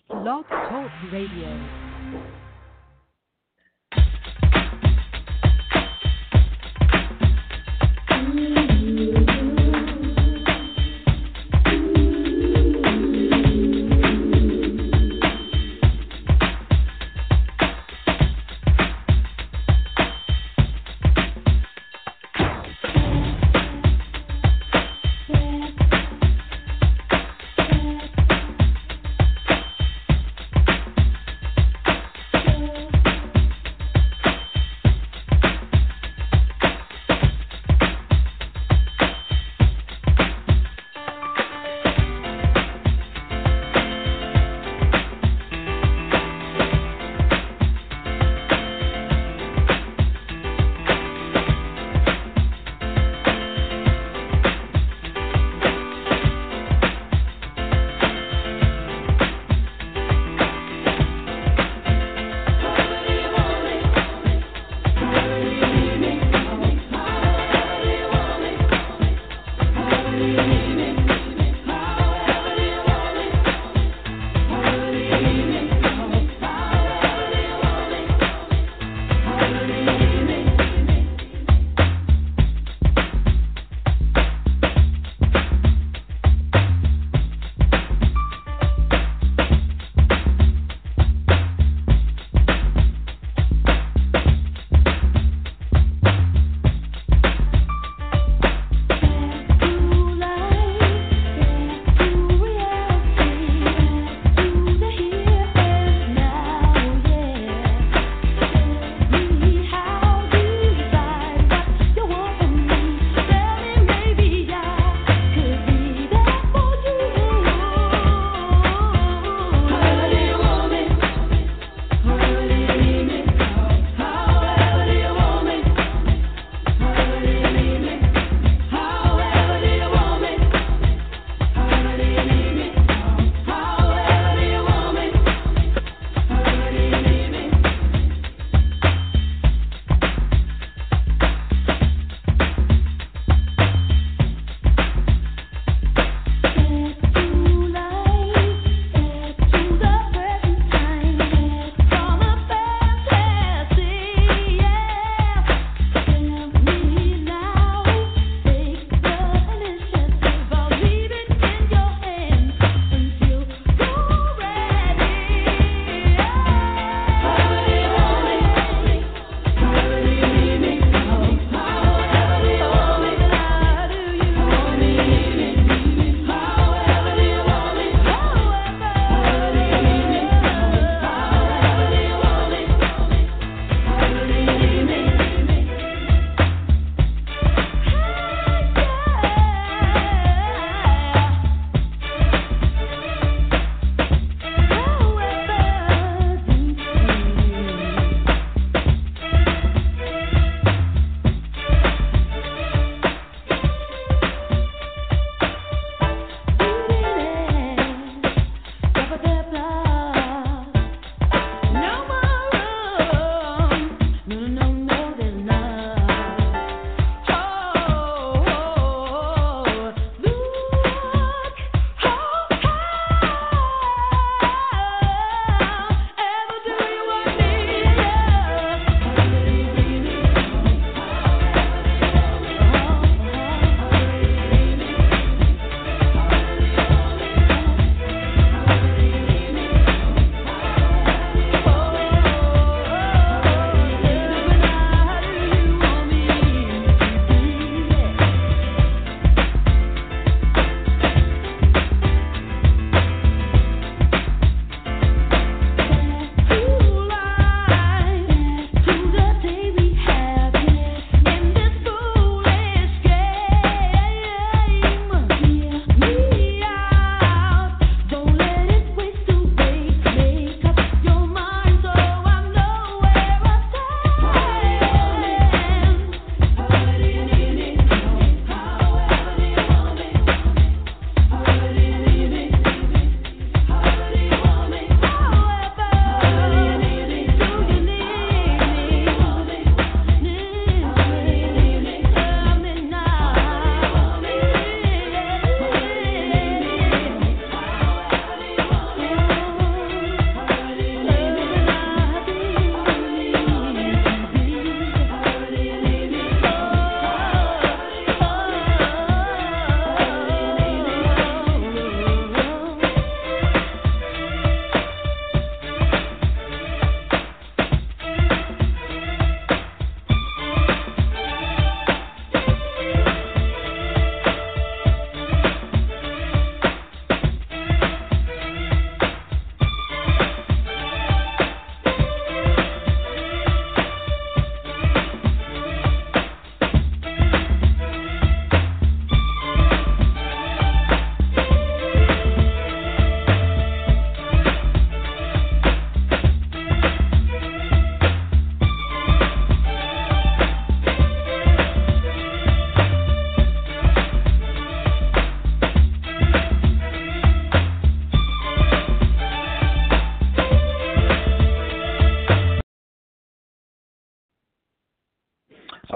Blog Talk Radio.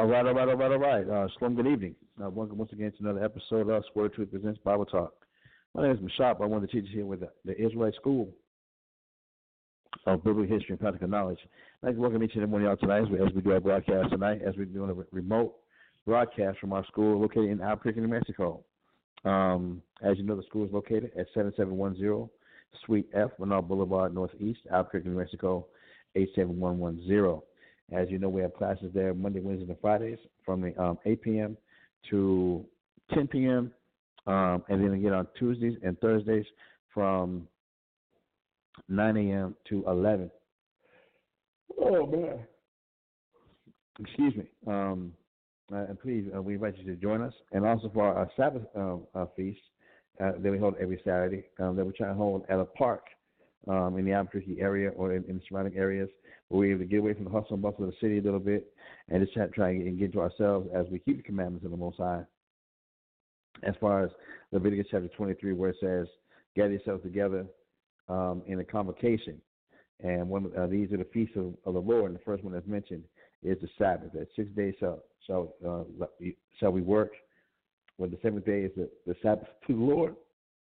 All right. Shalom, good evening. Welcome once again to another episode of Word Truth Presents Bible Talk. My name is Mashab. I'm one of the teachers here with the Israelite School of Biblical History and Practical Knowledge. I'd like to welcome each and every one of y'all tonight as we do our broadcast tonight, as we're doing a remote broadcast from our school located in Albuquerque, New Mexico. As you know, the school is located at 7710 Suite F, Menard Boulevard, Northeast, Albuquerque, New Mexico, 87110. As you know, we have classes there Monday, Wednesdays, and Fridays from the 8 p.m. to 10 p.m. And then again on Tuesdays and Thursdays from 9 a.m. to 11. Oh, man. Excuse me. And please, we invite you to join us. And also for our Sabbath feast that we hold every Saturday, that we're trying to hold at a park in the Albuquerque area or in the surrounding areas, where we're able to get away from the hustle and bustle of the city a little bit and just try and get to ourselves as we keep the commandments of the Most High. As far as Leviticus chapter 23, where it says, gather yourselves together in a convocation. And these are the feasts of the Lord. And the first one that's mentioned is the Sabbath. That 6 days shall we work, when the seventh day is the Sabbath to the Lord.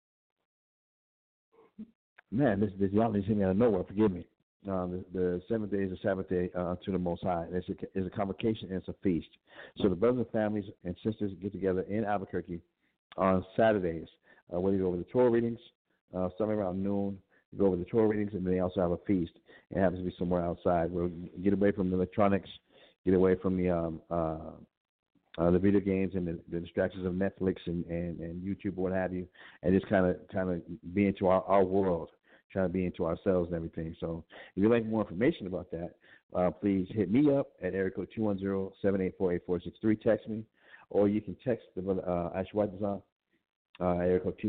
Man, this y'all just hit me out of nowhere. Forgive me. The seventh day is the Sabbath day unto the Most High. It's a convocation and it's a feast. So the brothers and families and sisters get together in Albuquerque on Saturdays. Where you go over the Torah readings, somewhere around noon. You go over the Torah readings, and then they also have a feast. It happens to be somewhere outside. Where we get away from the electronics, get away from the video games and the distractions of Netflix and YouTube or what have you, and just kind of be into our world. Trying to be into ourselves and everything. So if you'd like more information about that, please hit me up at area code 210-784-8463. Text me, or you can text the brother Ashwat Dazan, area code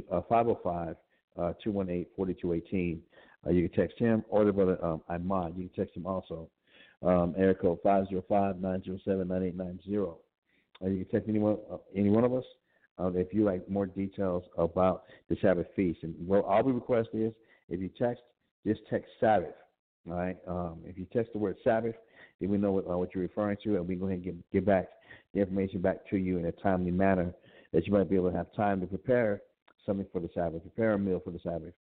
505-218-4218. You can text him, or the brother Ahmad. You can text him also, area code 505-907-9890. You can text any one of us if you like more details about the Sabbath feast. And what all we request is, if you text, just text Sabbath, all right? If you text the word Sabbath, then we know what you're referring to, and we go ahead and get back the information back to you in a timely manner that you might be able to have time to prepare something for the Sabbath, prepare a meal for the Sabbath.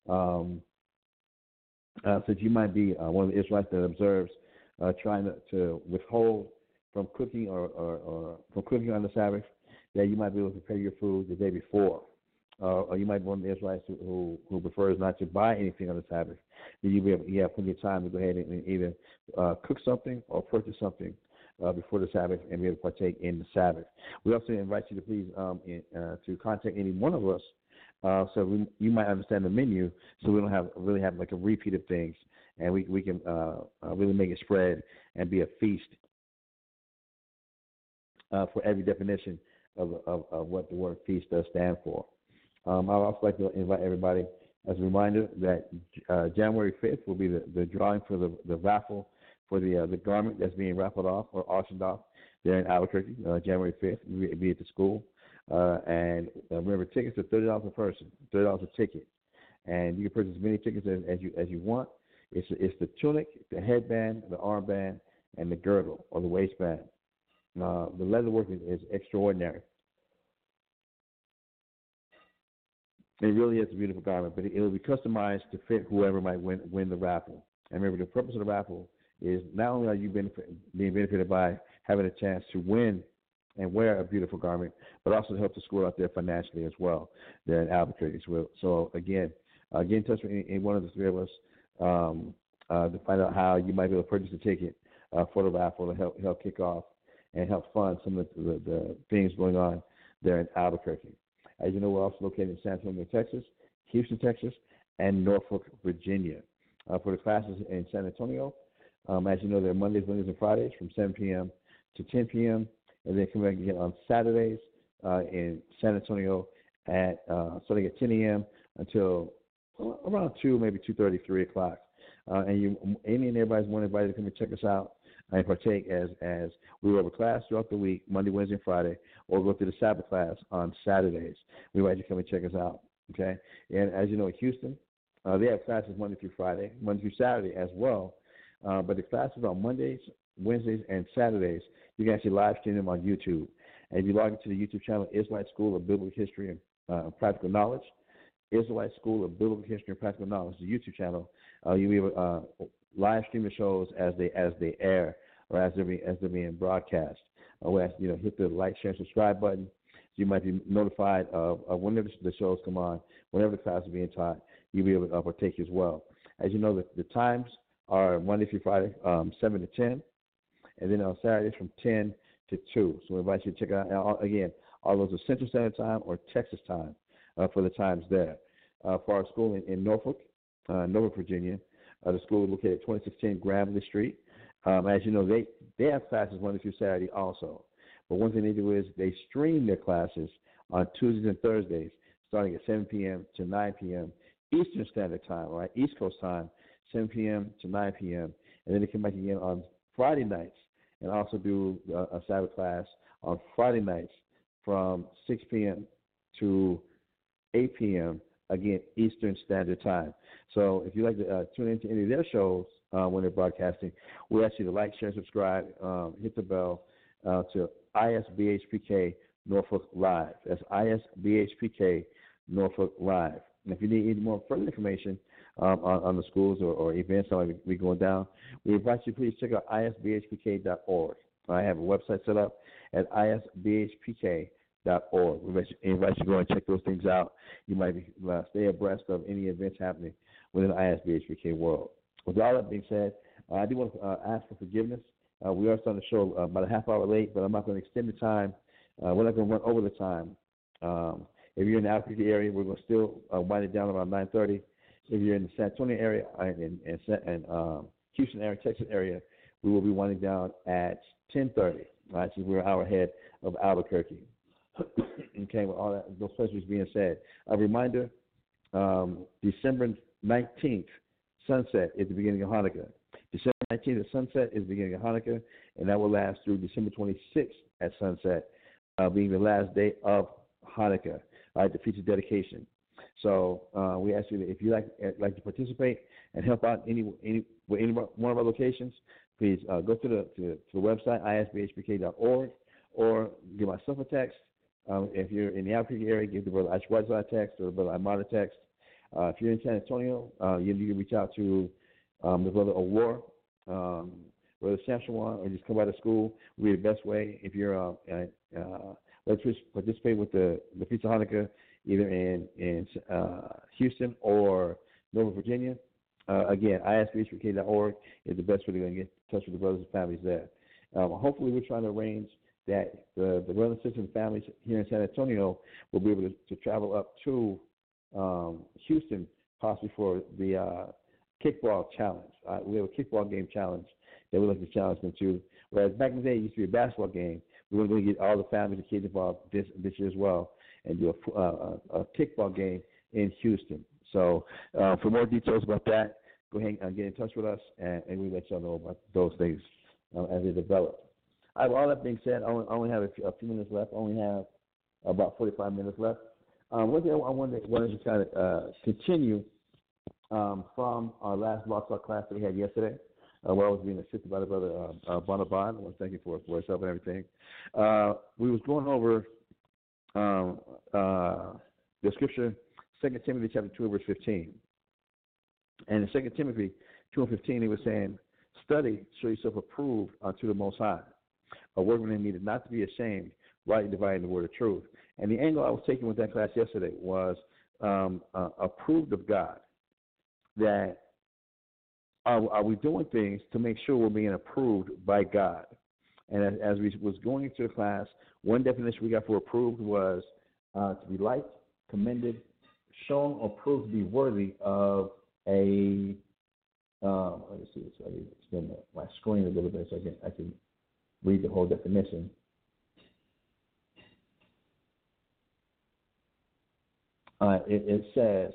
Since you might be one of the Israelites that observes trying to withhold from cooking or from cooking on the Sabbath, that you might be able to prepare your food the day before. Or you might be one of the Israelites who prefers not to buy anything on the Sabbath. Then you have plenty of time to go ahead and either cook something or purchase something before the Sabbath and be able to partake in the Sabbath. We also invite you to please to contact any one of us so you might understand the menu, so we don't really have like a repeat of things, and we can really make it spread and be a feast for every definition of what the word feast does stand for. I'd also like to invite everybody, as a reminder, that January 5th will be the drawing for the raffle for the garment that's being raffled off or auctioned off there in Albuquerque, January 5th. We'll be at the school. And remember, tickets are $30 a person, $30 a ticket. And you can purchase as many tickets as you want. It's the tunic, the headband, the armband, and the girdle or the waistband. The leather work is extraordinary. It really is a beautiful garment, but it will be customized to fit whoever might win the raffle. And remember, the purpose of the raffle is not only are you being benefited by having a chance to win and wear a beautiful garment, but also to help the school out there financially as well there in Albuquerque. So again, get in touch with any one of the three of us to find out how you might be able to purchase a ticket for the raffle to help kick off and help fund some of the things going on there in Albuquerque. As you know, we're also located in San Antonio, Texas, Houston, Texas, and Norfolk, Virginia. For the classes in San Antonio, as you know, they're Mondays, Wednesdays, and Fridays from 7 p.m. to 10 p.m., and then come back again on Saturdays in San Antonio starting at 10 a.m. until around 2, maybe 2:30, 3 o'clock. And Amy and everybody's more invited to come and check us out and partake as we will have a class throughout the week, Monday, Wednesday, and Friday, or go through the Sabbath class on Saturdays. We invite you to come and check us out, okay? And as you know, in Houston, they have classes Monday through Friday, Monday through Saturday as well, But the classes on Mondays, Wednesdays, and Saturdays, you can actually live stream them on YouTube. And if you log into the YouTube channel, Israelite School of Biblical History and Practical Knowledge, Israelite School of Biblical History and Practical Knowledge, the YouTube channel, you'll be able to live stream the shows as they air or as they're being broadcast. Hit the like, share, and subscribe button. So you might be notified of whenever the shows come on, whenever the class is being taught. You'll be able to partake as well. As you know, the times are Monday through Friday, 7 to 10, and then on Saturdays from 10 to 2. So we invite you to check out, all those are Central Standard Time or Texas time for the times there. For our school in Norfolk, Virginia, the school is located at 2610 Gravely Street. As you know, they have classes Monday through Saturday also. But one thing they do is they stream their classes on Tuesdays and Thursdays, starting at 7 p.m. to 9 p.m. Eastern Standard Time, right? East Coast time, 7 p.m. to 9 p.m. And then they come back again on Friday nights and also do a Sabbath class on Friday nights from 6 p.m. to 8 p.m., again, Eastern Standard Time. So if you'd like to tune into any of their shows when they're broadcasting, we ask you to like, share, and subscribe, hit the bell to ISBHPK Norfolk Live. That's ISBHPK Norfolk Live. And if you need any more further information on the schools or events that might be going down, we invite you to please check out isbhpk.org. I have a website set up at isbhpk.org. We invite you to go and check those things out. You might be, stay abreast of any events happening within the ISBHPK world. With all that being said, I do want to ask for forgiveness. We are starting the show about a half hour late, but I'm not going to extend the time. We're not going to run over the time. If you're in the Albuquerque area, we're going to still wind it down around 9:30. If you're in the San Antonio area and Houston area, Texas area, we will be winding down at 10:30. Right, so we're an hour ahead of Albuquerque. Okay, with all that, those pleasures being said, a reminder: December 19th, sunset is the beginning of Hanukkah. December 19th at sunset is the beginning of Hanukkah, and that will last through December 26th at sunset, being the last day of Hanukkah, the feast of dedication. So we ask you that if you like to participate and help out any one of our locations, please go to the website isbhpk.org or give myself a text. If you're in the Albuquerque area, give the brother Ash Whiteside a text or the brother Imada a text. If you're in San Antonio, you can reach out to the brother Awar, brother Samshawan, or just come by the school. Would be the best way. If you're let's participate with the Feast of Hanukkah either in Houston or Norfolk, Virginia. Again, isbhpk.org is the best way to get in touch with the brothers and families there. Hopefully, we're trying to arrange that the brothers and sisters and families here in San Antonio will be able to travel up to Houston, possibly for the kickball challenge. We have a kickball game challenge that we'd like to challenge them to. Whereas back in the day, it used to be a basketball game. We're going to get all the families and kids involved this year as well and do a kickball game in Houston. So for more details about that, go ahead and get in touch with us, and we'll let y'all know about those things as they develop. All that being said, I only have a few minutes left. I only have about 45 minutes left. One thing I wanted to kind of continue from our last Blog Talk class that we had yesterday, where I was being assisted by the brother Bonaban. I want to thank you for his help and everything. We was going over the scripture, 2 Timothy chapter 2, verse 15. And in 2 Timothy 2 and 15, he was saying, "Study, show yourself approved unto the Most High, a workman that needed not to be ashamed, rightly dividing the word of truth." And the angle I was taking with that class yesterday was approved of God. That are we doing things to make sure we're being approved by God? And as we was going into the class, one definition we got for approved was to be liked, commended, shown, or proved to be worthy of a. Let me see. So I can extend my screen a little bit so I can read the whole definition. It says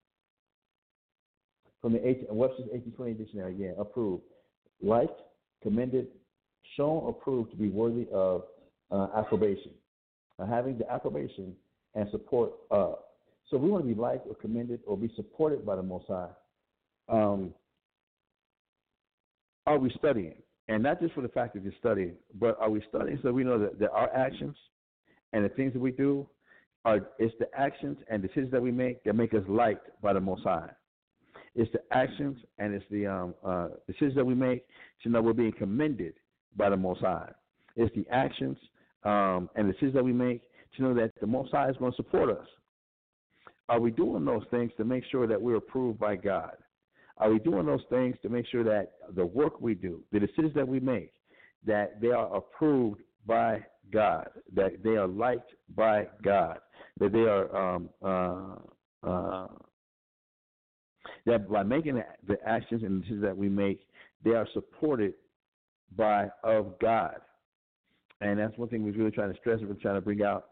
from the Webster's 1820 dictionary again, approved, liked, commended, shown, or proved to be worthy of approbation, having the approbation and support of. So we want to be liked or commended or be supported by the Most High. are we studying? And not just for the fact that you're studying, but are we studying so we know that our actions and the things that we do it's the actions and decisions that we make that make us liked by the Most High. It's the actions and it's the decisions that we make to know we're being commended by the Most High. It's the actions and decisions that we make to know that the Most High is going to support us. Are we doing those things to make sure that we're approved by God? Are we doing those things to make sure that the work we do, the decisions that we make, that they are approved by God, that they are liked by God, that they are that by making the actions and decisions that we make, they are supported of God. And that's one thing we're really trying to stress and we're trying to bring out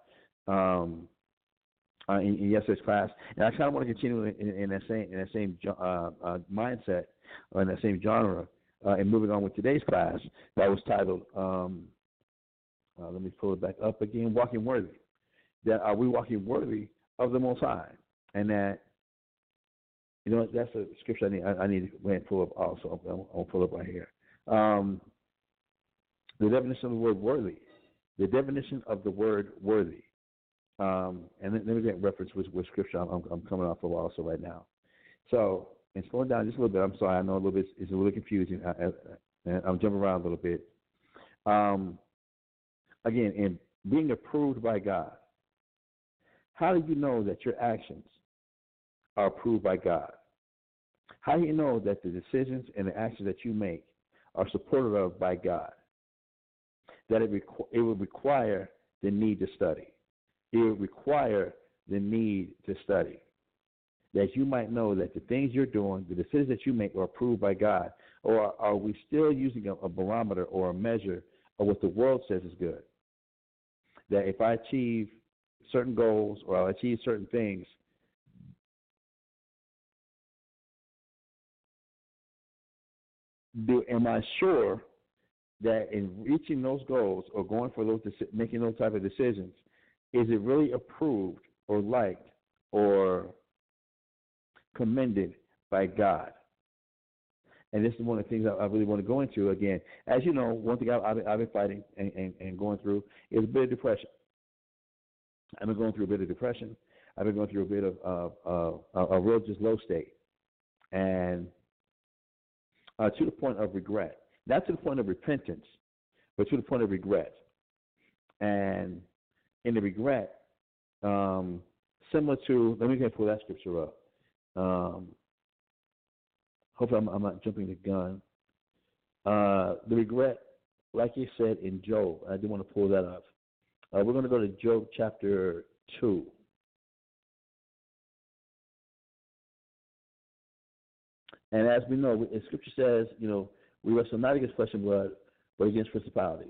in yesterday's class. And I kind of want to continue in that same mindset or in that same genre and moving on with today's class that was titled, let me pull it back up again, Walking Worthy. That are we walking worthy of the Most High? And that, that's a scripture I need to go ahead and pull up also. I'll pull up right here. The definition of the word worthy. The definition of the word worthy. And let me get reference with scripture I'm coming off of also right now. So, and slowing down just a little bit, I'm sorry, I know it's a little confusing. I'm jumping around a little bit. Again, in being approved by God, how do you know that your actions are approved by God? How do you know that the decisions and the actions that you make are supported of by God? That it would require the need to study. It would require the need to study. That you might know that the things you're doing, the decisions that you make are approved by God. Or are we still using a barometer or a measure of what the world says is good? That if I achieve certain goals or I achieve certain things, am I sure that in reaching those goals or going for those, making those type of decisions, is it really approved or liked or commended by God? And this is one of the things I really want to go into again. As you know, one thing I've been fighting and going through is a bit of depression. I've been going through a bit of depression. I've been going through a bit of a real just low state. And to the point of regret. Not to the point of repentance, but to the point of regret. And in the regret, similar to, let me pull that scripture up. Hopefully I'm not jumping the gun. The regret, like he said in Job, I do want to pull that up. We're going to go to Job chapter 2. And as we know, Scripture says, we wrestle not against flesh and blood, but against principalities,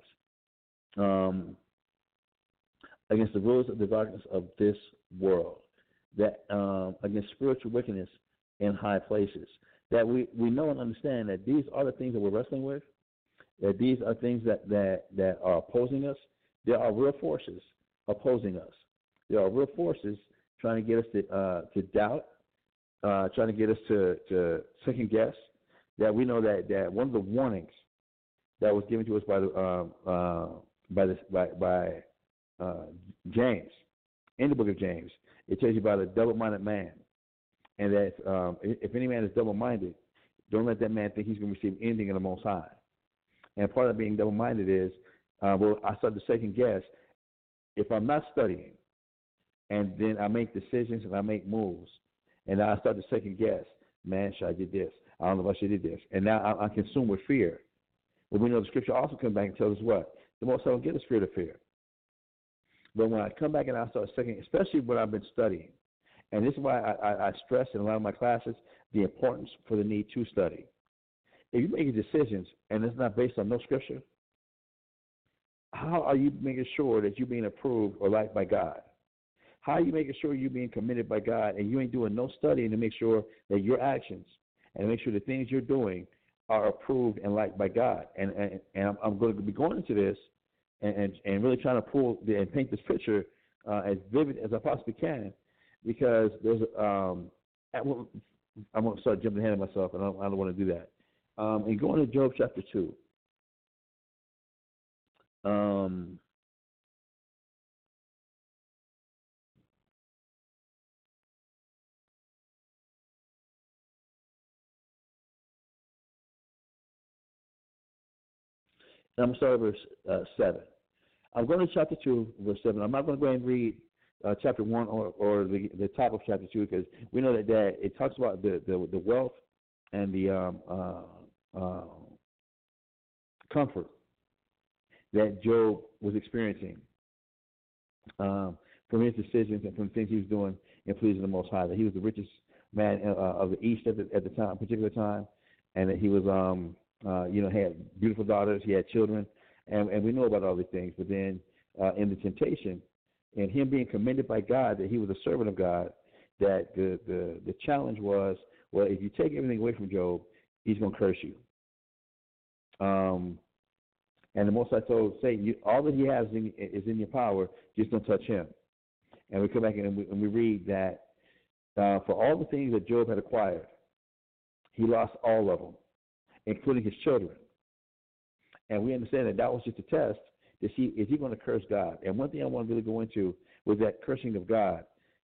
against the rulers of the darkness of this world, that against spiritual wickedness in high places. That we know and understand that these are the things that we're wrestling with, that these are things that are opposing us. There are real forces opposing us. There are real forces trying to get us to doubt, trying to get us to second guess. That we know that one of the warnings that was given to us by James, in the book of James, it tells you about a double-minded man, and that if any man is double-minded, don't let that man think he's going to receive anything in the Most High. And part of being double-minded is, I start to second guess if I'm not studying, and then I make decisions and I make moves, and now I start to second guess, man, should I do this? I don't know if I should do this. And now I'm consumed with fear. But we know the Scripture also comes back and tells us what? The Most High don't give us spirit of fear. But when I come back and I start second, especially when I've been studying, and this is why I stress in a lot of my classes the importance for the need to study. If you're making decisions and it's not based on no Scripture, how are you making sure that you're being approved or liked by God? How are you making sure you're being committed by God and you ain't doing no studying to make sure that your actions and make sure the things you're doing are approved and liked by God? And I'm going to be going into this and really trying to pull and paint this picture as vivid as I possibly can, because there's I'm going to start jumping ahead of myself, and I don't want to do that. And going to Job chapter 2. I'm going to start with verse 7. I'm going to chapter 2, verse 7. I'm not going to go ahead and read chapter 1 or the top of chapter 2 because we know that it talks about the wealth and the comfort that Job was experiencing from his decisions and from things he was doing in pleasing the Most High. That he was the richest man of the East at the time, particular time, and that he was had beautiful daughters, he had children, and we know about all these things. But then in the temptation and him being commended by God that he was a servant of God, that the challenge was, well, if you take everything away from Job, he's going to curse you. And the Most High told Satan, all that he has is in your power, just don't touch him. And we come back and we read that for all the things that Job had acquired, he lost all of them, including his children. And we understand that was just a test to see, is he going to curse God? And one thing I want to really go into was that cursing of God.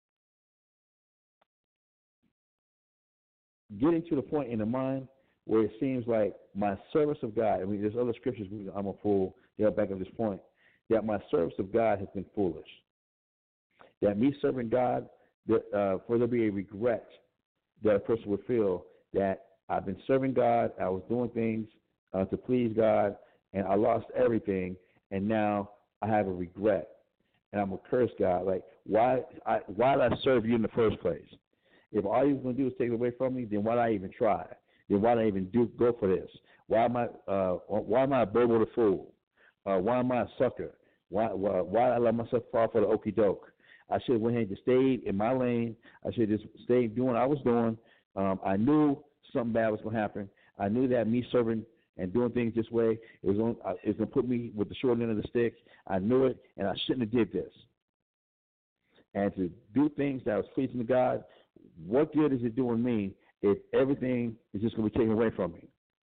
Getting to the point in the mind where it seems like my service of God, I mean, there's other scriptures I'm going to pull to help back up this point, that my service of God has been foolish. That me serving God, for there be a regret that a person would feel that I've been serving God, I was doing things to please God, and I lost everything, and now I have a regret, and I'm going to curse God. Like, why did I serve you in the first place? If all you was going to do is take it away from me, then why did I even try? Then why did I even go for this? Why am I a bobo the fool? Why am I a sucker? Why did I let myself fall for the okie doke? I should have went ahead and just stayed in my lane. I should have just stayed doing what I was doing. I knew something bad was going to happen. I knew that me serving and doing things this way is going to put me with the short end of the stick. I knew it, and I shouldn't have did this. And to do things that was pleasing to God, what good is it doing me if everything is just going to be taken away from me?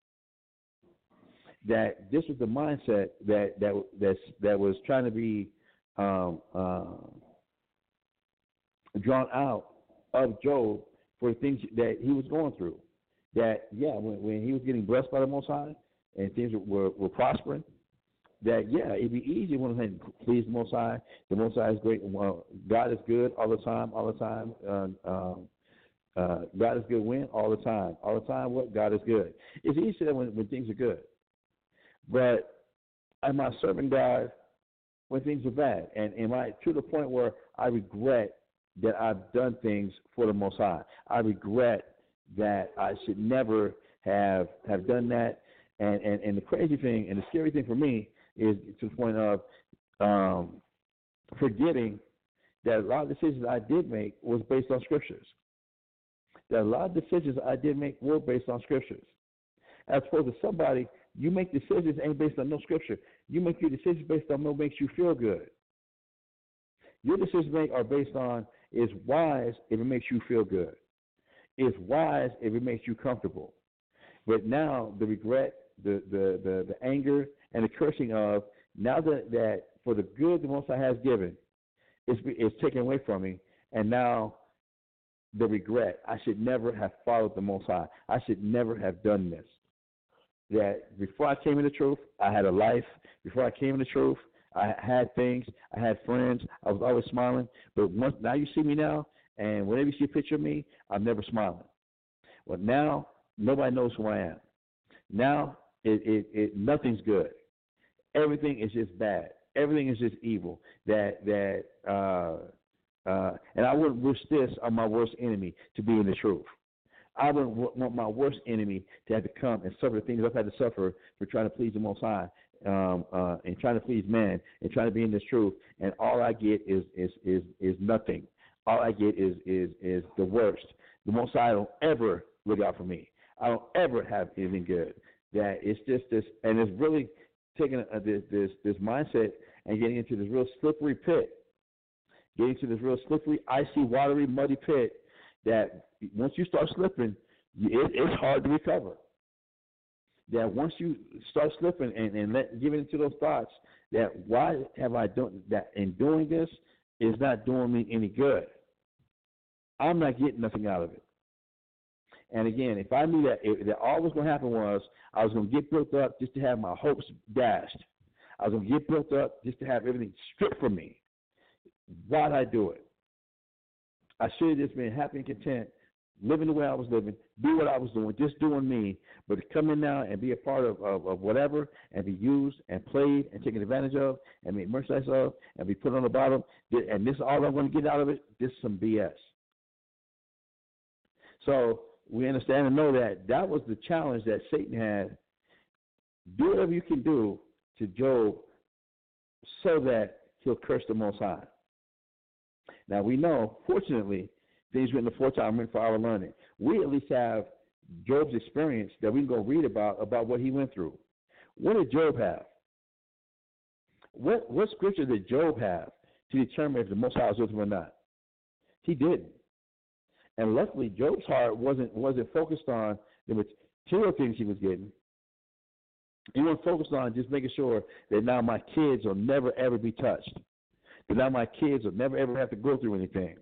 That this was the mindset that was trying to be drawn out of Job for the things that he was going through. That, when he was getting blessed by the Most High and things were prospering, that, it'd be easy when he please the Most High. The Most High is great. Well, God is good all the time. God is good when? All the time. All the time, what? God is good. It's easy to say when things are good. But am I serving God when things are bad? And am I to the point where I regret that I've done things for the Most High? I regret that I should never have done that. And the crazy thing and the scary thing for me is to the point of forgetting that a lot of decisions I did make was based on scriptures. That a lot of decisions I did make were based on scriptures. As opposed to somebody, you make decisions ain't based on no scripture. You make your decisions based on what makes you feel good. Your decisions are based on is wise if it makes you feel good. It's wise if it makes you comfortable. But now the regret, the anger, and the cursing of now that for the good the Most High has given is taken away from me, and now the regret. I should never have followed the Most High. I should never have done this. That before I came in the truth, I had a life. Before I came in the truth, I had things. I had friends. I was always smiling. But now you see me now, and whenever you see a picture of me, I'm never smiling. Well, now nobody knows who I am. Now nothing's good. Everything is just bad. Everything is just evil. And I wouldn't wish this on my worst enemy to be in the truth. I wouldn't want my worst enemy to have to come and suffer the things I've had to suffer for trying to please the Most High, and trying to please man, and trying to be in this truth. And all I get is nothing. All I get is the worst. The Most High don't ever look out for me. I don't ever have anything good. That it's just this, and it's really taking this mindset and getting into this real slippery pit. Getting to this real slippery, icy, watery, muddy pit that once you start slipping, it's hard to recover. that once you start slipping and giving into those thoughts, that why have I done that? In doing this is not doing me any good. I'm not getting nothing out of it. And again, if I knew that all was going to happen was I was going to get built up just to have my hopes dashed, I was going to get built up just to have everything stripped from me, why'd I do it? I should have just been happy and content, living the way I was living, do what I was doing, just doing me. But to come in now and be a part of whatever and be used and played and taken advantage of and made merchandise of and be put on the bottom, and this is all I'm going to get out of it, this is some BS. So we understand and know that was the challenge that Satan had. Do whatever you can do to Job so that he'll curse the Most High. Now we know, fortunately, things written aforetime written for our learning. We at least have Job's experience that we can go read about what he went through. What did Job have? What scripture did Job have to determine if the Most High was with him or not? He didn't. And luckily, Job's heart wasn't focused on the material things he was getting. He wasn't focused on just making sure that now my kids will never, ever be touched. That now my kids will never, ever have to go through anything.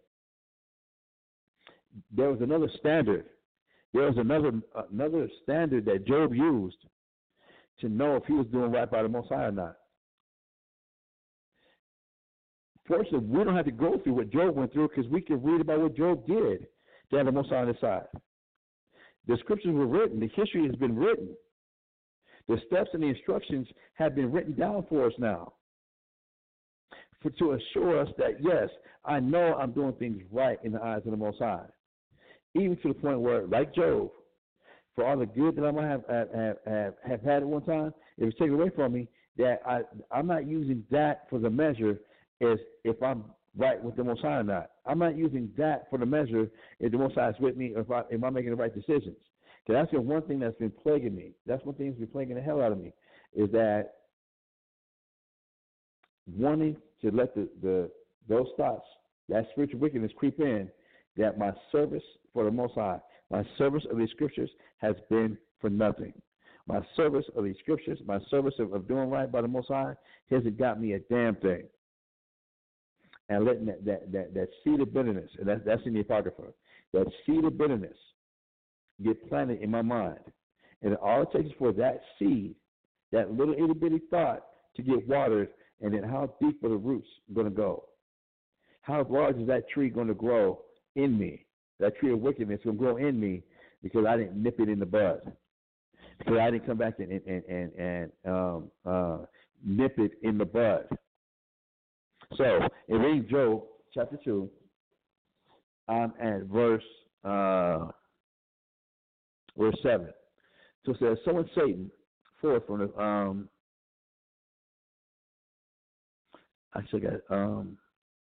There was another standard. There was another standard that Job used to know if he was doing right by the Most High or not. Fortunately, we don't have to go through what Job went through because we can read about what Job did to have the Most High on his side. The scriptures were written. The history has been written. The steps and the instructions have been written down for us now to assure us that, yes, I know I'm doing things right in the eyes of the Most High. Even to the point where, like Job, for all the good that I might have had at one time, it was taken away from me, that I'm not using that for the measure as if I'm right with the Most High or not. I'm not using that for the measure if the Most High is with me or if I'm making the right decisions. Because that's the one thing that's been plaguing me. That's one thing that's been plaguing the hell out of me, is that wanting to let those thoughts, that spiritual wickedness creep in, that my service for the Most High, my service of these scriptures has been for nothing. My service of these scriptures, my service of doing right by the Most High hasn't got me a damn thing. And letting that seed of bitterness, and that's in the Apocrypha, that seed of bitterness get planted in my mind. And all it takes is for that seed, that little itty bitty thought, to get watered, and then how deep are the roots going to go? How large is that tree going to grow in me? That tree of wickedness will grow in me because I didn't nip it in the bud. Because I didn't come back and nip it in the bud. So, in reading Job chapter 2, I'm at verse 7. So it says, so went Satan forth from the actually got I'm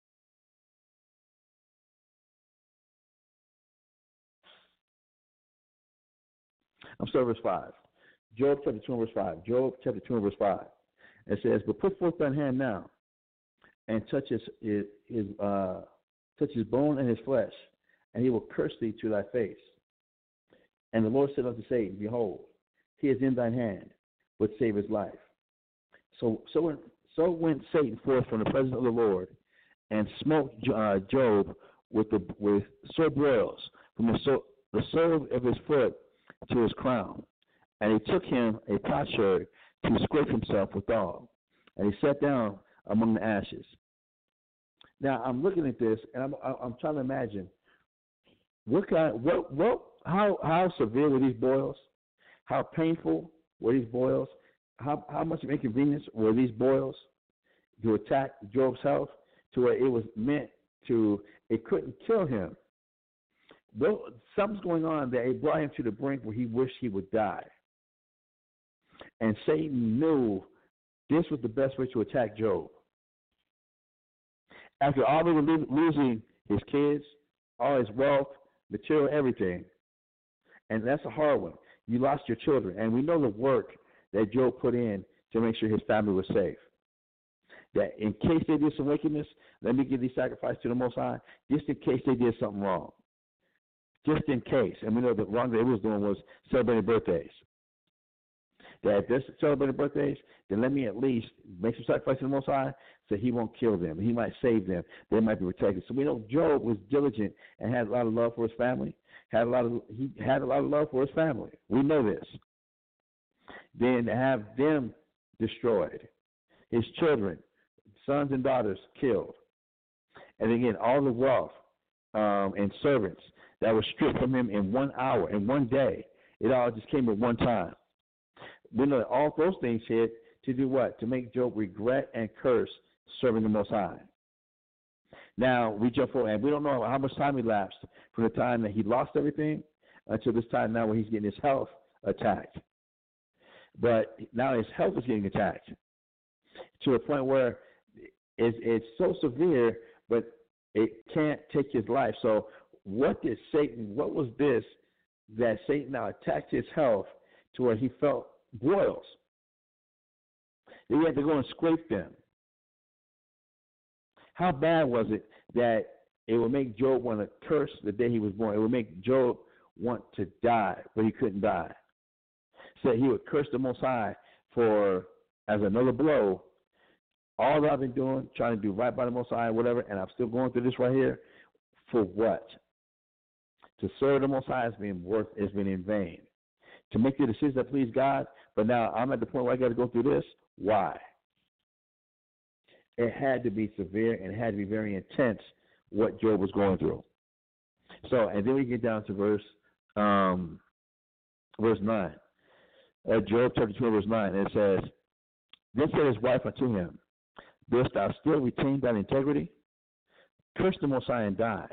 sorry, verse 5. Job chapter 2 and verse 5. Job chapter 2 and verse 5. It says, but put forth thine hand now, and touch his bone and his flesh, and he will curse thee to thy face. And the Lord said unto Satan, behold, he is in thine hand, but save his life. So went Satan forth from the presence of the Lord, and smote Job with sore boils from the sole of his foot to his crown. And he took him a potsherd to scrape himself withal, and he sat down among the ashes. Now I'm looking at this, and I'm trying to imagine how severe were these boils? How painful were these boils? How much of inconvenience were these boils to attack Job's health, to where it was meant to, it couldn't kill him. Well, something's going on that it brought him to the brink where he wished he would die. And Satan knew this was the best way to attack Job. After already losing his kids, all his wealth, material, everything, and that's a hard one. You lost your children, and we know the work that Job put in to make sure his family was safe. That in case they did some wickedness, let me give these sacrifices to the Most High, just in case they did something wrong. Just in case. And we know the wrong they was doing was celebrating birthdays. that if they're celebrating birthdays, then let me at least make some sacrifice to the Most High so he won't kill them. He might save them. They might be protected. So we know Job was diligent and had a lot of love for his family. He had a lot of love for his family. We know this. Then to have them destroyed, his children, sons and daughters killed, and again all the wealth and servants that were stripped from him in 1 hour, in one day. It all just came at one time. We know that all those things here to do what? To make Job regret and curse serving the Most High. Now, we jump forward, and we don't know how much time elapsed from the time that he lost everything until this time now where he's getting his health attacked. But now his health is getting attacked to a point where it's so severe, but it can't take his life. So what was this that Satan now attacked his health to where he felt boils? He had to go and scrape them. How bad was it that it would make Job want to curse the day he was born? It would make Job want to die, but he couldn't die. So he would curse the Most High for, as another blow, all that I've been doing, trying to do right by the Most High, whatever, and I'm still going through this right here. For what? To serve the Most High has been in vain. To make the decisions that please God, but now I'm at the point where I got to go through this. Why? It had to be severe and it had to be very intense what Job was going through. So, and then we get down to verse 9. Job chapter 2, verse 9, and it says, Then said his wife unto him, Dost thou still retain thine integrity? Curse the Most High and die.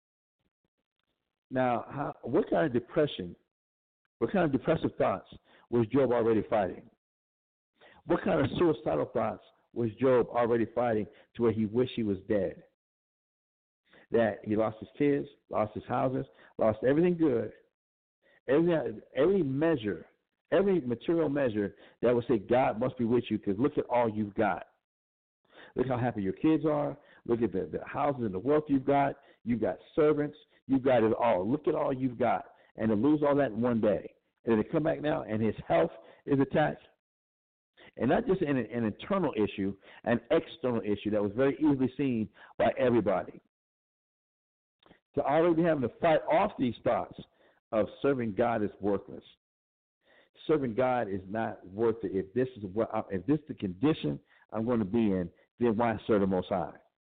Now, what kind of depressive thoughts was Job already fighting? What kind of suicidal thoughts was Job already fighting to where he wished he was dead? That he lost his kids, lost his houses, lost everything good, every measure, every material measure that would say God must be with you because look at all you've got. Look how happy your kids are. Look at the houses and the wealth you've got. You've got servants. You've got it all. Look at all you've got. And to lose all that in one day. And to come back now and his health is attacked. And not just an internal issue, an external issue that was very easily seen by everybody. To already be having to fight off these thoughts of serving God is worthless. Serving God is not worth it. If this is the condition I'm going to be in, then why serve the Most High?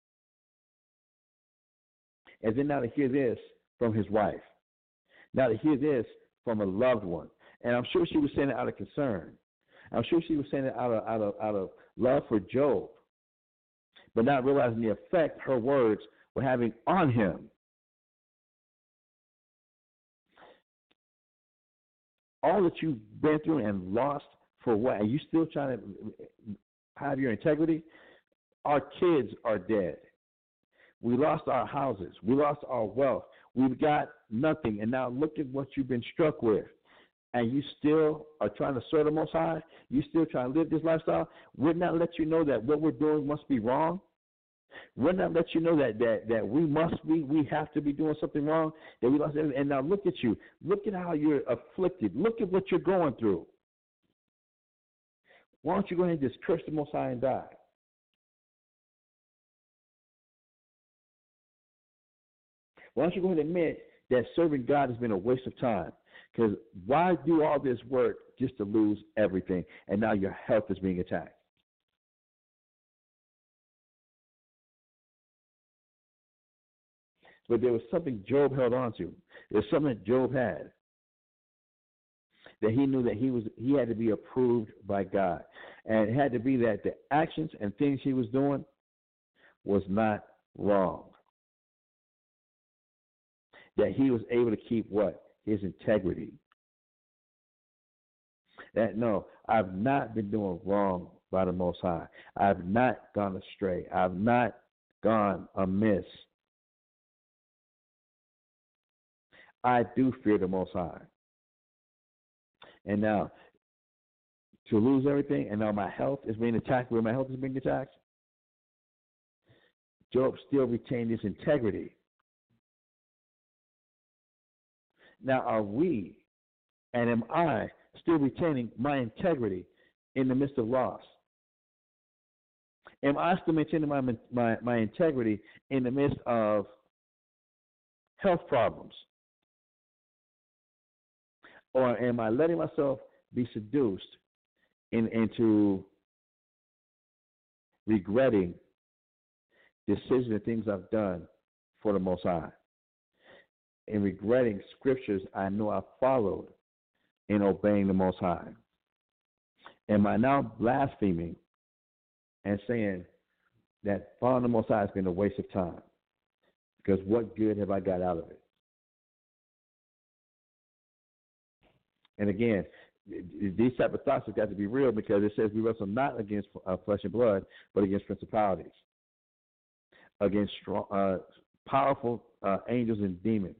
And then now to hear this from his wife. Now to hear this from a loved one. And I'm sure she was saying it out of concern. I'm sure she was saying it out of love for Job, but not realizing the effect her words were having on him. All that you've been through and lost for what? Are you still trying to have your integrity? Our kids are dead. We lost our houses. We lost our wealth. We've got nothing. And now look at what you've been struck with. And you still are trying to serve the Most High? You still trying to live this lifestyle? Wouldn't that let you know that what we're doing must be wrong? Wouldn't that let you know that we have to be doing something wrong? That we lost everything? And now look at you. Look at how you're afflicted. Look at what you're going through. Why don't you go ahead and just curse the Most High and die? Why don't you go ahead and admit that serving God has been a waste of time? Because why do all this work just to lose everything? And now your health is being attacked. But there was something Job held on to. There's something that Job had. That he knew that he had to be approved by God. And it had to be that the actions and things he was doing was not wrong. That he was able to keep what? His integrity. That no, I've not been doing wrong by the Most High. I've not gone astray. I've not gone amiss. I do fear the Most High. And now, to lose everything, and now my health is being attacked, where my health is being attacked, Job still retained his integrity. Now, are we, and am I, still retaining my integrity in the midst of loss? Am I still maintaining my integrity in the midst of health problems? Or am I letting myself be seduced into regretting decisions and things I've done for the Most High, and regretting scriptures I know I followed in obeying the Most High? Am I now blaspheming and saying that following the Most High has been a waste of time? Because what good have I got out of it? And again, these type of thoughts have got to be real, because it says we wrestle not against flesh and blood, but against principalities, against strong, powerful angels and demons,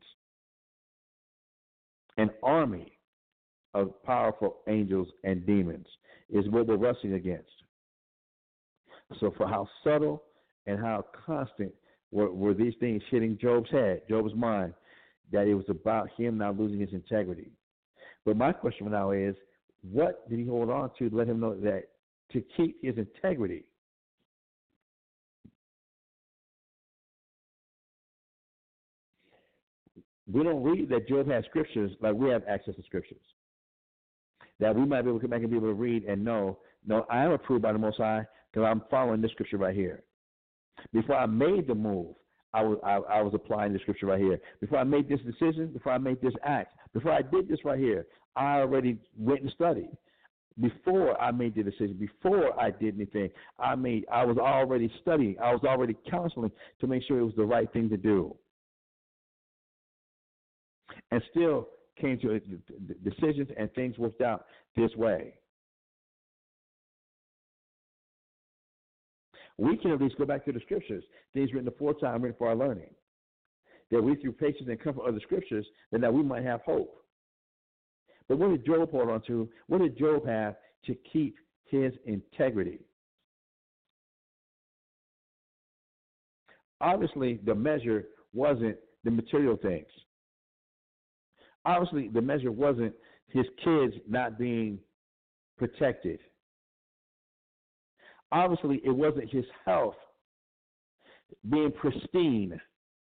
an army of powerful angels and demons is what we're wrestling against. So for how subtle and how constant were these things hitting Job's head, Job's mind, that it was about him now losing his integrity. But my question now is, what did he hold on to let him know that to keep his integrity? We don't read that Job had scriptures like we have access to scriptures, that we might be able to come back and be able to read and know, no, I am approved by the Most High because I'm following this scripture right here. Before I made the move, I was applying the scripture right here. Before I made this decision, before I made this act, before I did this right here, I already went and studied. Before I made the decision, before I did anything, I was already studying. I was already counseling to make sure it was the right thing to do. And still came to decisions and things worked out this way. We can at least go back to the scriptures, things written aforetime, written for our learning, that we, through patience and comfort of the scriptures, that we might have hope. But what did Job hold on to? What did Job have to keep his integrity? Obviously, the measure wasn't the material things. Obviously, the measure wasn't his kids not being protected. Obviously, it wasn't his health being pristine.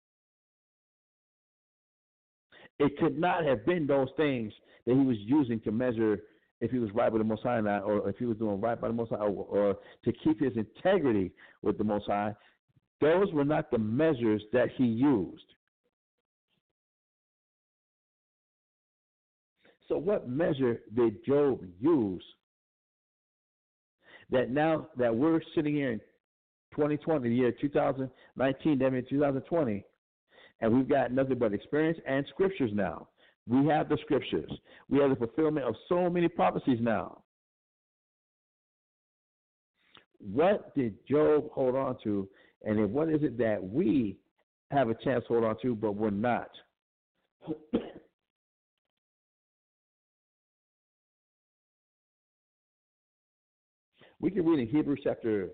It could not have been those things that he was using to measure if he was right with the Most High or not, or if he was doing right by the Most High, or to keep his integrity with the Most High. Those were not the measures that he used. So what measure did Job use that now that we're sitting here in 2020, the year 2019, that means 2020, and we've got nothing but experience and scriptures now? We have the scriptures. We have the fulfillment of so many prophecies now. What did Job hold on to, and then what is it that we have a chance to hold on to, but we're not? We can read in Hebrews chapter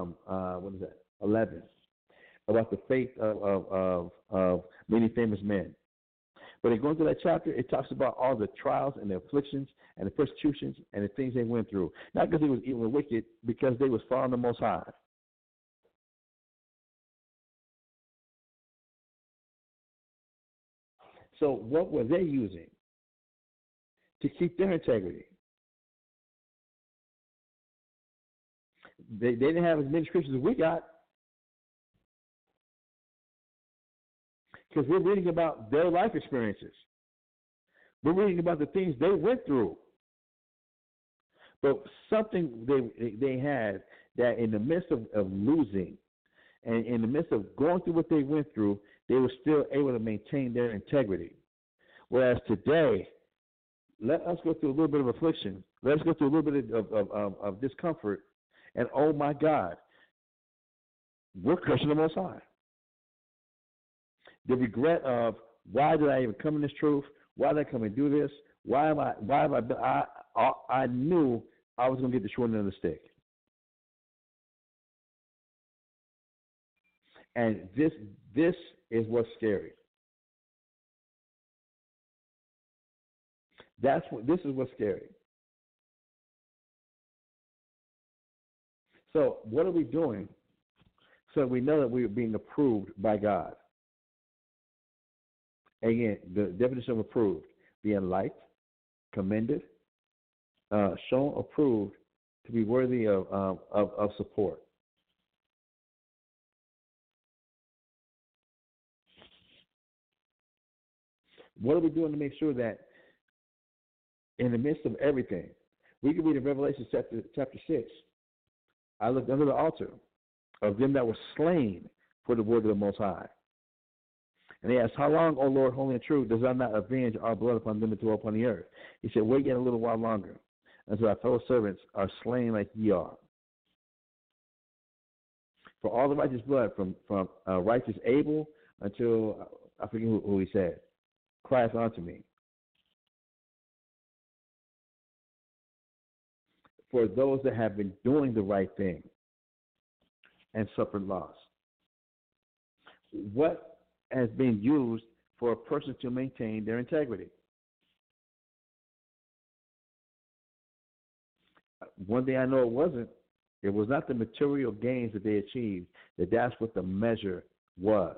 11, about the faith of many famous men. But in going through that chapter, it talks about all the trials and the afflictions and the persecutions and the things they went through. Not because they was evil and wicked, because they was following the Most High. So what were they using to keep their integrity? They didn't have as many scriptures as we got, because we're reading about their life experiences. We're reading about the things they went through. But something they had that in the midst of losing and in the midst of going through what they went through, they were still able to maintain their integrity. Whereas today, let us go through a little bit of affliction. Let us go through a little bit of discomfort. And oh my God, we're cursing the Most High. The regret of, why did I even come in this truth? Why did I come and do this? I knew I was going to get the short end of the stick. And this is what's scary. This is what's scary. So what are we doing so we know that we are being approved by God? Again, the definition of approved: being liked, commended, shown, approved, to be worthy of support. What are we doing to make sure that in the midst of everything, we can read in Revelation chapter 6, I looked under the altar of them that were slain for the word of the Most High. And he asked, how long, O Lord, holy and true, does thou not avenge our blood upon them that dwell upon the earth? He said, wait yet a little while longer, until our fellow servants are slain like ye are. For all the righteous blood, from righteous Abel until, I forget who he said, crieth unto me. For those that have been doing the right thing and suffered loss. What has been used for a person to maintain their integrity? One thing I know it was not the material gains that they achieved, that's what the measure was.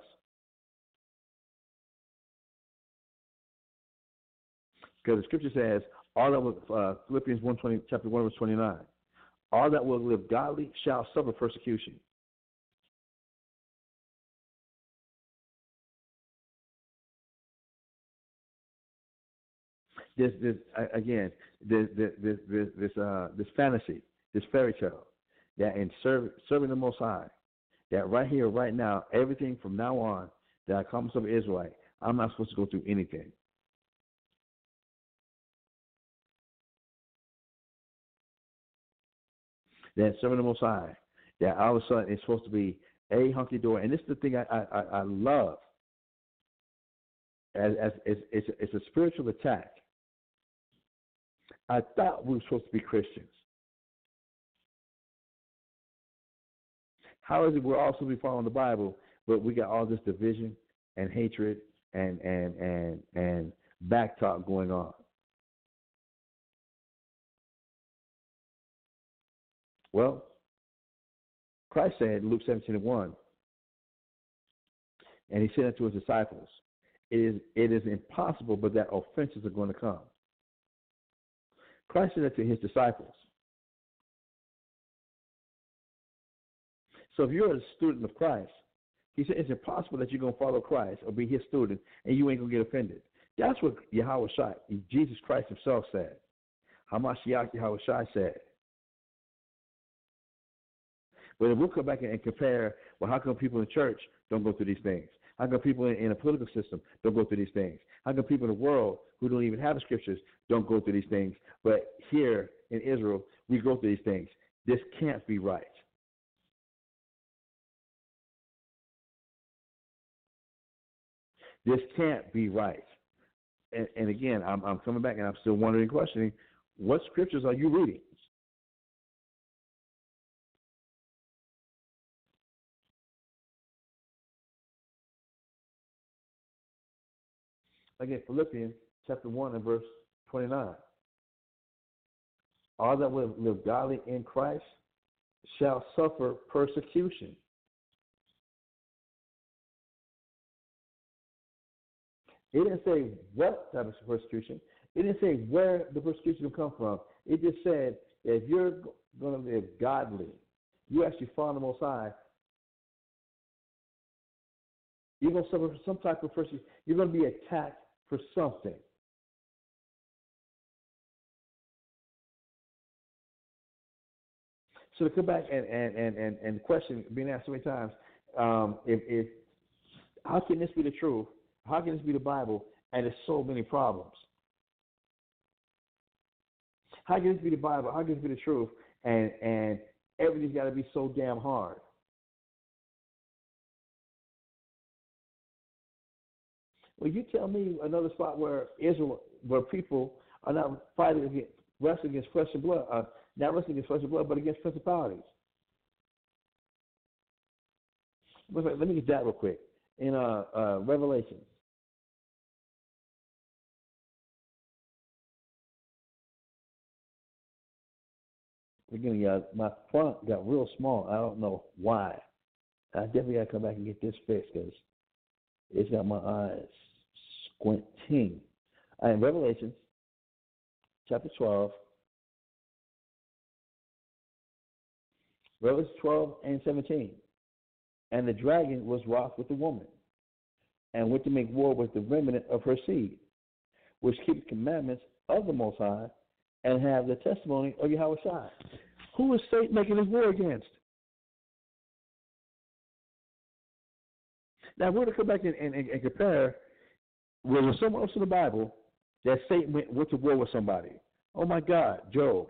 Because the scripture says, all that will, Philippians 1:20, chapter 1, verse 29, all that will live godly shall suffer persecution. This fantasy, this fairy tale, that in serving the Most High, that right here, right now, everything from now on that comes of Israel, I'm not supposed to go through anything. That serving the Most High, that all of a sudden it's supposed to be a hunky dory, and this is the thing I love. As it's a spiritual attack. I thought we were supposed to be Christians. How is it we're all supposed to be following the Bible, but we got all this division and hatred and back talk going on? Well, Christ said in Luke 17:1, and he said unto his disciples, it is impossible, but that offenses are going to come. Christ said that to his disciples. So if you're a student of Christ, he said it's impossible that you're going to follow Christ or be his student and you ain't going to get offended. That's what Yahweh Shai, Jesus Christ himself said. Hamashiach Yahweh Shai said. But if we'll come back and compare, well, how come people in church don't go through these things? How come people in a political system don't go through these things? How come people in the world who don't even have the scriptures don't go through these things? But here in Israel, we go through these things. This can't be right. This can't be right. And again, I'm coming back and I'm still wondering, questioning, what scriptures are you reading? Again, Philippians chapter 1 and verse 29. All that will live godly in Christ shall suffer persecution. It didn't say what type of persecution. It didn't say where the persecution will come from. It just said that if you're going to live godly, you actually follow the Most High, you're going to suffer some type of persecution. You're going to be attacked for something. So to come back and the question being asked so many times, if how can this be the truth? How can this be the Bible? And there's so many problems. How can this be the Bible? How can this be the truth? And everything's got to be so damn hard. Well, you tell me another spot where Israel, where people are not wrestling against flesh and blood, not wrestling against flesh and blood, but against principalities. Let me get that real quick. In Revelation. Again, y'all, my font got real small. I don't know why. I definitely got to come back and get this fixed because it's got my eyes squinting. In Revelations chapter 12, Revelation 12 and 17. And the dragon was wroth with the woman, and went to make war with the remnant of her seed, which keep the commandments of the Most High, and have the testimony of Yahweh Shai. Who is Satan making his war against? Now, we're going to come back and compare. Was there someone else in the Bible that Satan went to war with somebody? Oh, my God, Job.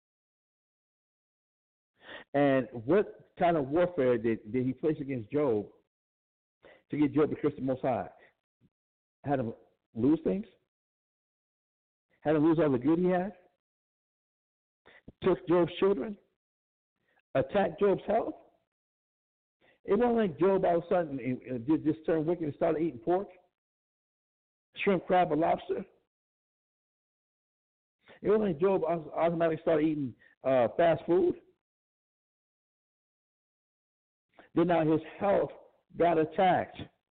And what kind of warfare did he place against Job to get Job to curse the Most High? Had him lose things? Had him lose all the good he had? Took Job's children? Attacked Job's health? It wasn't like Job all of a sudden did just turn wicked and started eating pork, shrimp, crab, or lobster. It wasn't like Job automatically started eating fast food. Then now his health got attacked.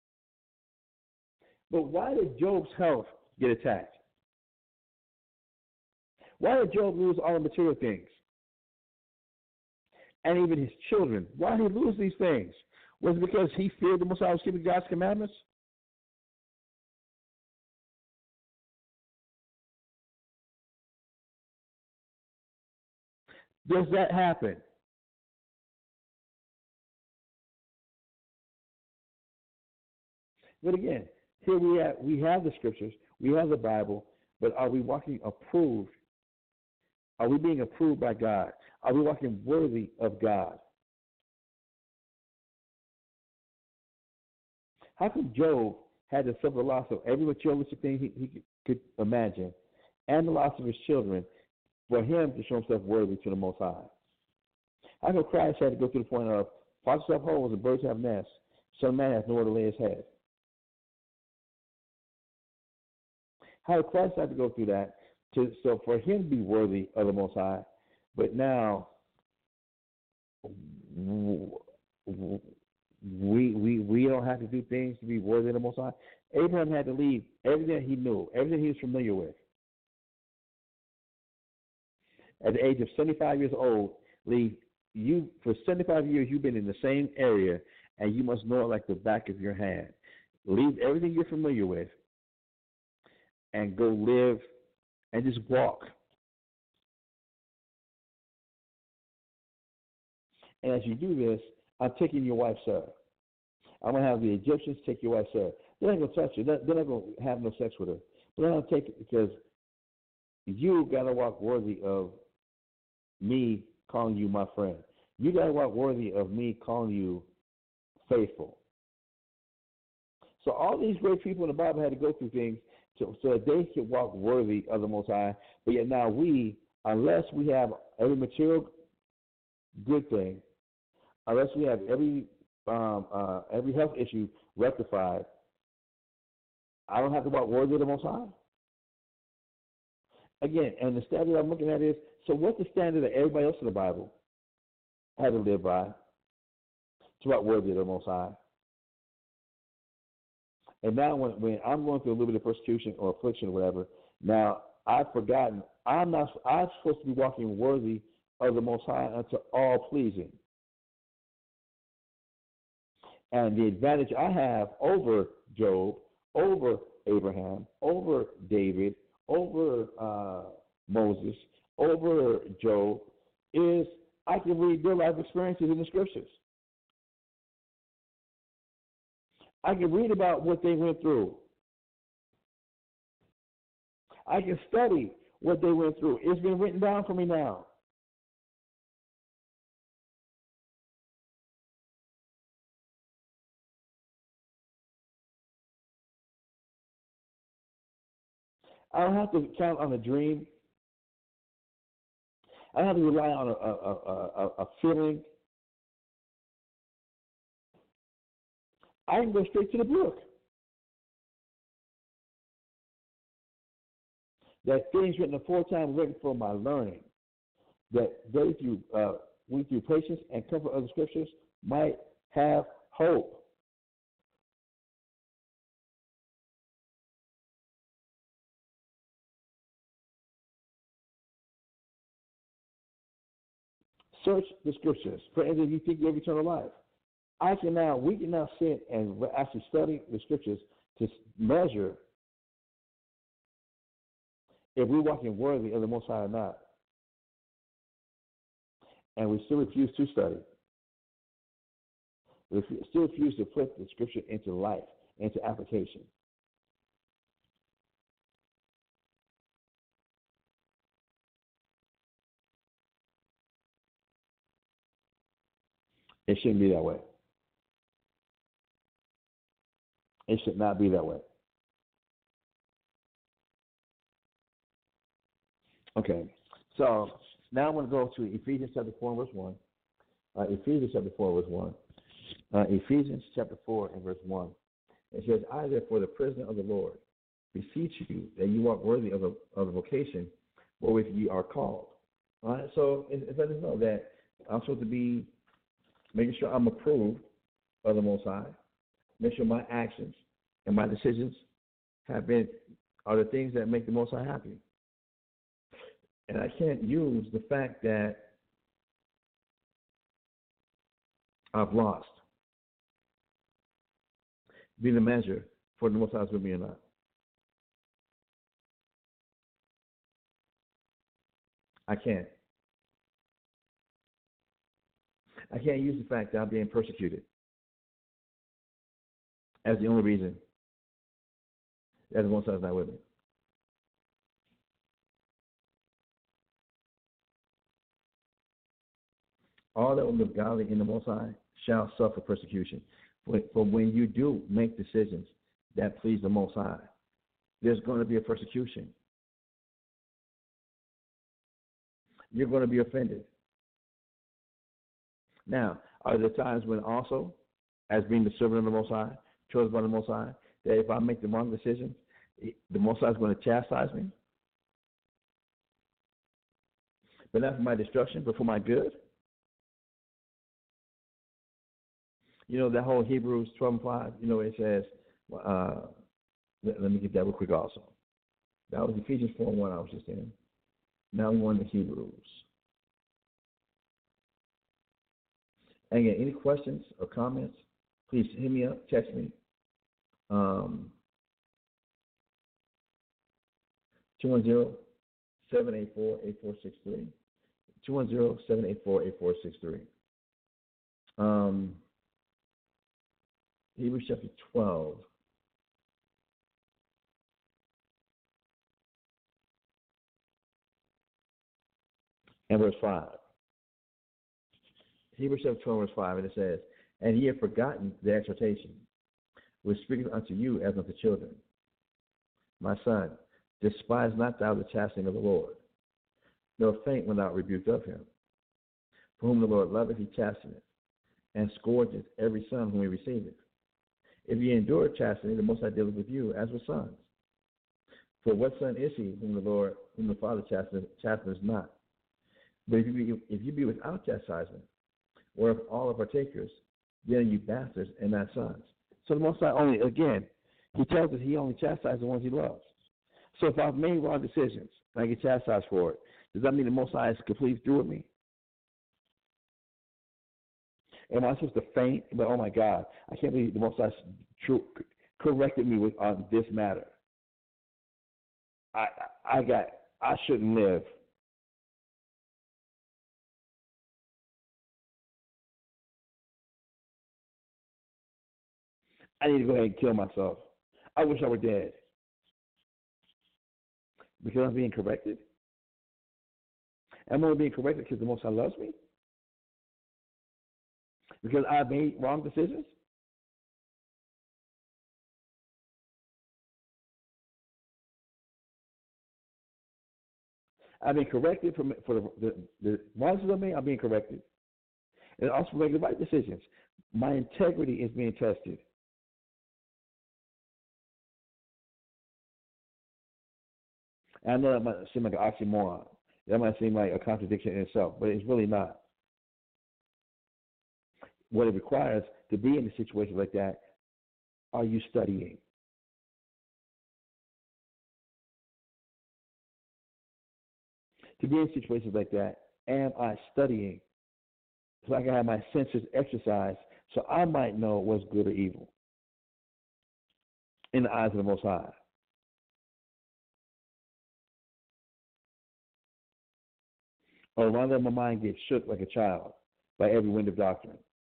But why did Job's health get attacked? Why did Job lose all the material things? And even his children. Why did he lose these things? Was it because he feared the Most High was keeping God's commandments? Does that happen? But again, here we have the scriptures, we have the Bible, but are we walking approved? Are we being approved by God? Are we walking worthy of God? How come Job had to suffer the loss of every materialistic thing he could imagine and the loss of his children for him to show himself worthy to the Most High? How come Christ had to go to the point of, foxes have holes and birds have nests, Son of Man has nowhere to lay his head? How did Christ have to go through that so for him to be worthy of the Most High? But now we don't have to do things to be worthy of the Most High. Abraham had to leave everything he knew, everything he was familiar with. At the age of 75 years old, for 75 years you've been in the same area, and you must know it like the back of your hand. Leave everything you're familiar with and go live and just walk. And as you do this, I'm taking your wife, sir. I'm going to have the Egyptians take your wife, sir. They're not going to touch her. They're not going to have no sex with her. But they're going to take it because you got to walk worthy of me calling you my friend. You got to walk worthy of me calling you faithful. So all these great people in the Bible had to go through things so that they could walk worthy of the Most High. But yet now unless we have every material good thing, unless we have every health issue rectified, I don't have to walk worthy of the Most High. Again, and the standard I'm looking at is, so what's the standard that everybody else in the Bible had to live by to walk worthy of the Most High? And now when I'm going through a little bit of persecution or affliction or whatever, now I've forgotten I'm supposed to be walking worthy of the Most High unto all pleasing. And the advantage I have over Job, over Abraham, over David, over Moses, over Job, is I can read their life experiences in the scriptures. I can read about what they went through. I can study what they went through. It's been written down for me now. I don't have to count on a dream. I don't have to rely on a feeling. I can go straight to the book. That things written aforetime written for my learning. that they we through patience and comfort of the scriptures might have hope. Search the scriptures. For instance, you think you have eternal life. We can now sit and actually study the scriptures to measure if we're walking worthy of the Most High or not. And we still refuse to study. We still refuse to put the scripture into life, into application. It shouldn't be that way. It should not be that way. Okay, so now I'm going to go to Ephesians chapter 4 and verse 1. Ephesians chapter 4 verse 1. Ephesians chapter 4 and verse 1. It says, I therefore, the prisoner of the Lord, beseech you that you walk worthy of the vocation wherewith ye are called. All right, so it let us know that I'm supposed to be making sure I'm approved of the Most High, make sure my actions and my decisions are the things that make the Most High happy. And I can't use the fact that I've lost be the measure for the Most High's with me or not. I can't. I can't use the fact that I'm being persecuted as the only reason that the Most High is not with me. All that will live godly in the Most High shall suffer persecution. For when you do make decisions that please the Most High, there's going to be a persecution. You're going to be offended. Now, are there times when also, as being the servant of the Most High, chosen by the Most High, that if I make the wrong decisions, the Most High is going to chastise me? But not for my destruction, but for my good? You know, that whole Hebrews 12:5, it says, let me get that real quick also. That was Ephesians 4:1 I was just in. Now we're on to Hebrews. And again, any questions or comments, please hit me up, text me. 210-784-8463. 210-784-8463. Hebrews chapter 12. And verse 5. Hebrews chapter 12, verse 5, and it says, and ye have forgotten the exhortation, which speaketh unto you as unto children. My son, despise not thou the chastening of the Lord, nor faint when thou art rebuked of him. For whom the Lord loveth, he chasteneth, and scourgeth every son whom he receiveth. If ye endure chastening, the Most High dealeth with you as with sons. For what son is he whom the Father chasteneth not? But if you be without chastisement, whereof all are partakers, then you bastards and not sons. So the Most High only, again, he tells us he only chastises the ones he loves. So if I've made wrong decisions and I get chastised for it, does that mean the Most High is completely through with me? Am I supposed to faint? But oh my God, I can't believe the Most High corrected me on this matter. I shouldn't live. I need to go ahead and kill myself. I wish I were dead. Because I'm being corrected? Am I being corrected because the Most High loves me? Because I made wrong decisions? I've been corrected for the wrongs of me. I'm being corrected, and also making the right decisions. My integrity is being tested. And I know that might seem like an oxymoron, That might seem like a contradiction in itself, but it's really not. What it requires to be in a situation like that, are you studying? To be in situations like that, am I studying? So I can have my senses exercised so I might know what's good or evil in the eyes of the Most High. Or rather, my mind gets shook like a child by every wind of doctrine.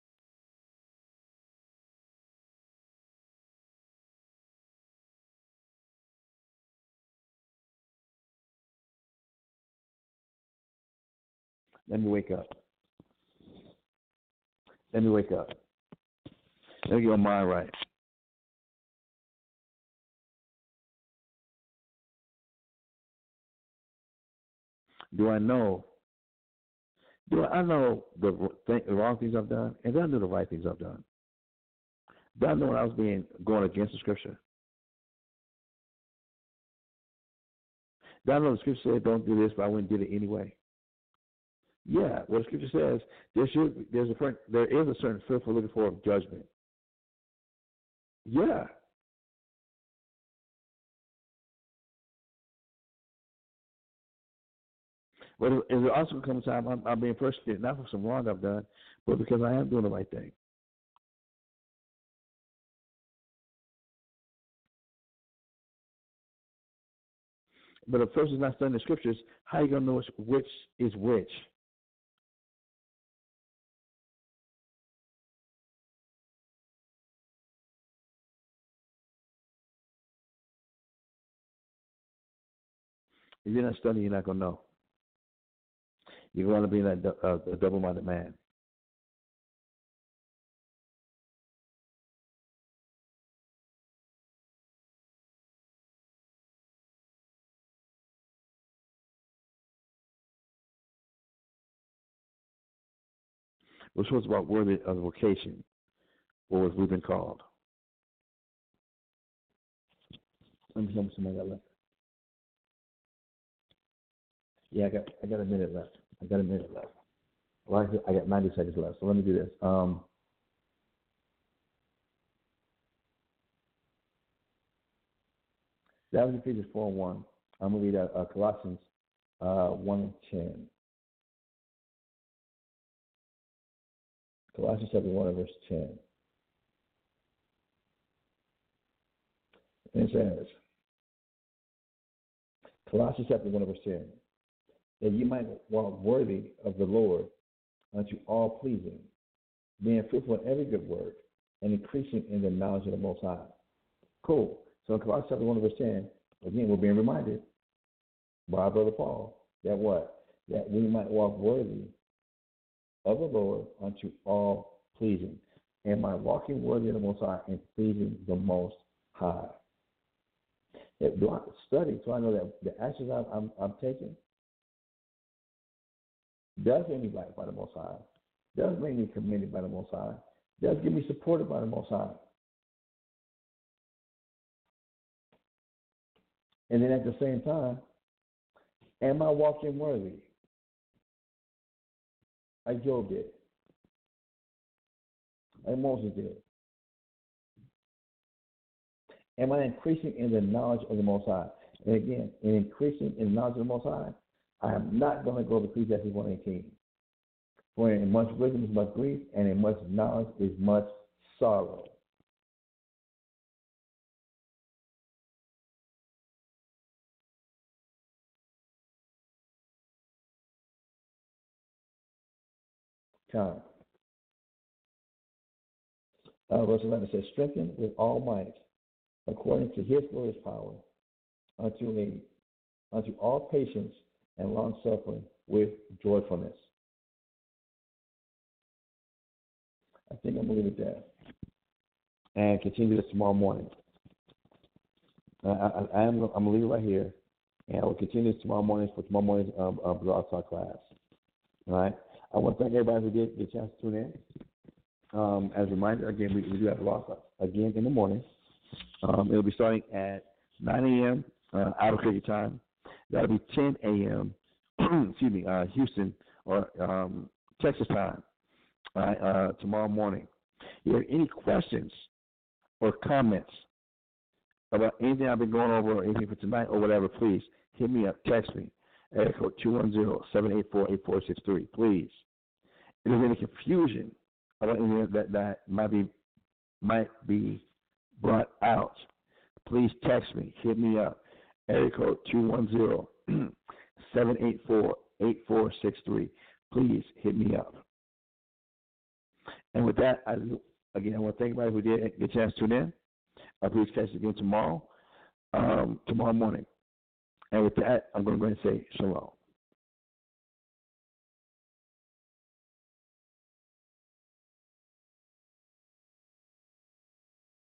Let me wake up. Let me wake up. Let me get my mind right. Do I know? Do I know the wrong things I've done, and do I know the right things I've done? Do I know when I was going against the Scripture? Do I know the Scripture said don't do this, but I went and did it anyway? Yeah, what the Scripture says, there is a certain fearful looking for of judgment. Yeah. But it also comes time I'm being persecuted, not for some wrong I've done, but because I am doing the right thing. But if a person's not studying the Scriptures, how are you going to know which is which? If you're not studying, you're not going to know. You're going to be a double-minded man. We're supposed to be worthy of the vocation, or as we've been called. Let me see somebody got left. Yeah, I got a minute left. Well, I got 90 seconds left, so let me do this. That was Ephesians 4:1. I'm going to read Colossians 1:10. Colossians chapter 1 verse 10. And it says, Colossians chapter 1 verse 10, that you might walk worthy of the Lord unto all pleasing, being fruitful in every good work, and increasing in the knowledge of the Most High. Cool. So in Colossians chapter 1 verse 10, again, we're being reminded by our brother Paul that what? That we might walk worthy of the Lord unto all pleasing. Am I walking worthy of the Most High and pleasing the Most High? Do I study so I know that the actions I'm taking does make me right by the Most High, does make me commended by the Most High, does get me supported by the Most High. And then at the same time, am I walking worthy? Like Job did. Like Moses did. Am I increasing in the knowledge of the Most High? And again, in increasing in the knowledge of the Most High, I am not going to go to Ecclesiastes 1:18. For in much wisdom is much grief, and in much knowledge is much sorrow. Time. Verse 11 says, strengthen with all might, according to his glorious power, unto all patience and long suffering with joyfulness. I think I'm going to leave it there and continue this tomorrow morning. I'm going to leave it right here, and I will continue this tomorrow morning for tomorrow morning's Blog Talk class. All right. I want to thank everybody who did get a chance to tune in. As a reminder, again, we do have Blog Talk again in the morning. It'll be starting at 9 a.m. Albuquerque time. That'll be 10 a.m. Houston or Texas time, tomorrow morning. If you have any questions or comments about anything I've been going over or anything for tonight or whatever, please hit me up, text me, area code 210-784-8463. Please. If there's any confusion about anything that might be brought out, please text me, hit me up, area code 210-784-8463. Please hit me up. And with that, I want to thank everybody who did get a chance to tune in. Please catch us again tomorrow morning. And with that, I'm going to go ahead and say shalom.